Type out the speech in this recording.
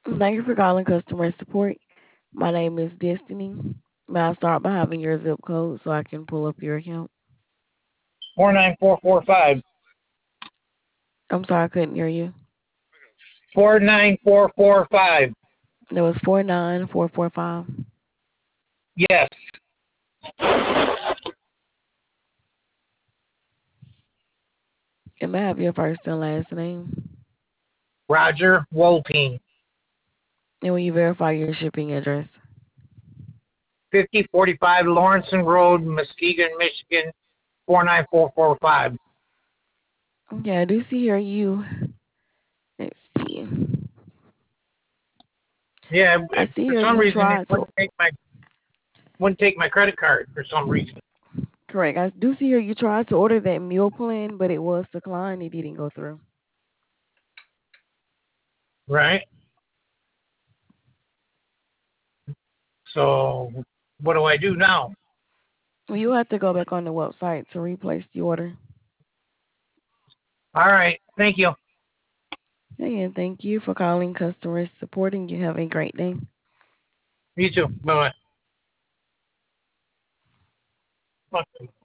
Thank you for calling customer support. My name is Destiny. May I start by having your zip code so I can pull up your account? 49445. I'm sorry, I couldn't hear you. 49445. That was 49445. Yes. And may I have your first and last name? Roger Wolpine. And will you verify your shipping address? 5045 Lawrenson Road, Muskegon, Michigan, 49445. Okay, I do see here you. Let's see. Yeah, I see for here some you reason it tried to. wouldn't take my credit card for some reason. Correct. I do see here you tried to order that meal plan, but it was declined. It didn't go through. Right? So what do I do now? Well, you have to go back on the website to replace the order. All right. Thank you. Again, thank you for calling customer support and you have a great day. You too. Bye bye.